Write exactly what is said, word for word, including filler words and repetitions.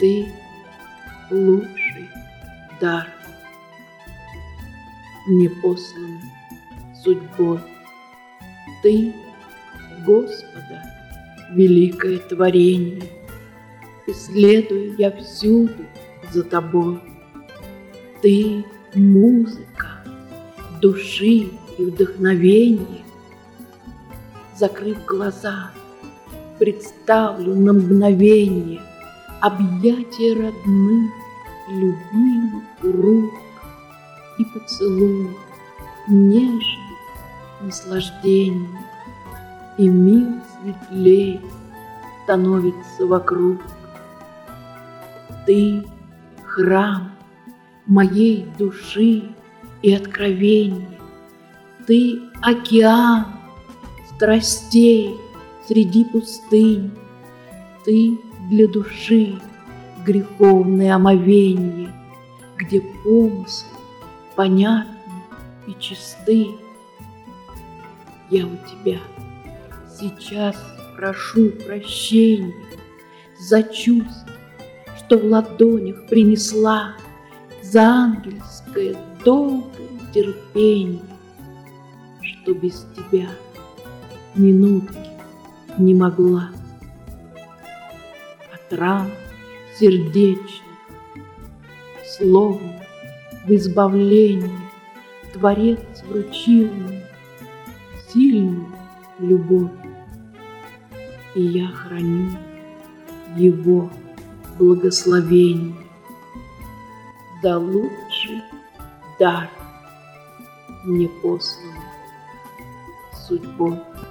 Ты лучший дар, мне посланный судьбой. Ты, Господа, великое творение, и следую я всюду за Тобой. Ты музыка души и вдохновения. Закрыв глаза, представлю на мгновение объятия родных, любимых рук и поцелуй нежных наслаждений, и мир светлей становится вокруг. Ты — храм моей души и откровений, Ты — океан страстей среди пустынь, Ты для души греховное омовенье, где помыслы понятны и чисты. Я у Тебя сейчас прошу прощения за чувства, что в ладонях принесла, за ангельское долгое терпение, что без Тебя минутки не могла. От ран сердечных словом в избавлении Творец вручил мне сильную любовь, и я храню Его благословение за лучший дар, мне посланный судьбой.